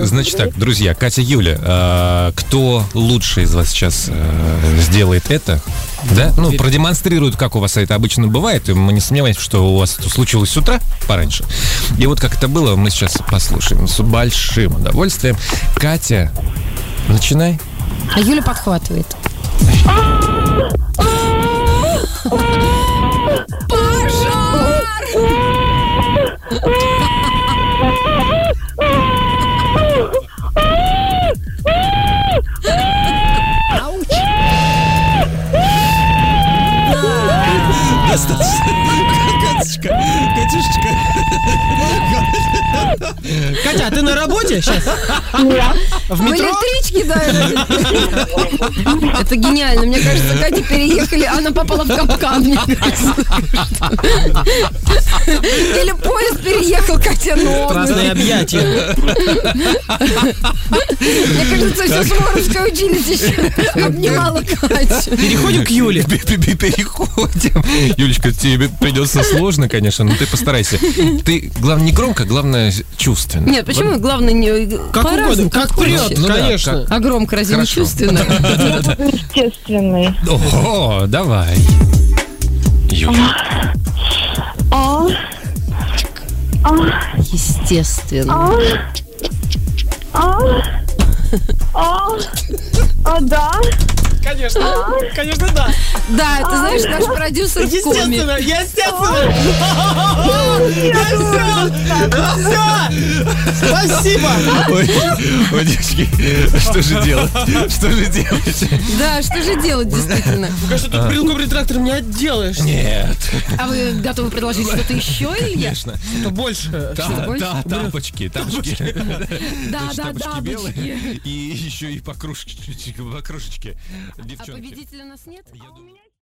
Значит так, друзья, Катя, Юля, кто лучше из вас сейчас сделает это? Да? Ну, продемонстрирует, как у вас это обычно бывает. И мы не сомневаемся, что у вас это случилось с утра, пораньше. И вот как это было, мы сейчас послушаем с большим удовольствием. Катя, начинай. А Юля подхватывает. Пожар! Ауч! Катюшка. Катя, а ты на работе сейчас? В В метро? электричке, да. Это гениально. Мне кажется, Катя переехали, она попала в капкан, мне кажется. Или поезд переехал, Катя новый. Красное объятие. Мне кажется, все Суворовское училище еще обнимала Катю. Переходим к Юле. Переходим. Юлечка, тебе придется сложно, конечно, но ты постарайся. Ты, главное, не громко, главное, чувственно. Нет, почему главное не Как по-разному, угодно, как хочешь. прет, Ну да, конечно. А громко разве не Хорошо. чувственно? Естественный. Ого, давай. Юля. Естественно. Да. Конечно, да. Да, ты знаешь, наш продюсер в коме. Естественно. Все. Спасибо. Ой, девочки, что же делать? Что же делать? Да, что же делать, действительно? Кажется, тут брелком ретрактором не отделаешь. Нет, А вы готовы предложить что-то еще, Илья? конечно. Это больше. Да, тапочки. Да, да, Тапочки белые. тапочки. И еще и по кружечке. А Девчонки. победителя у нас нет? Я думаю-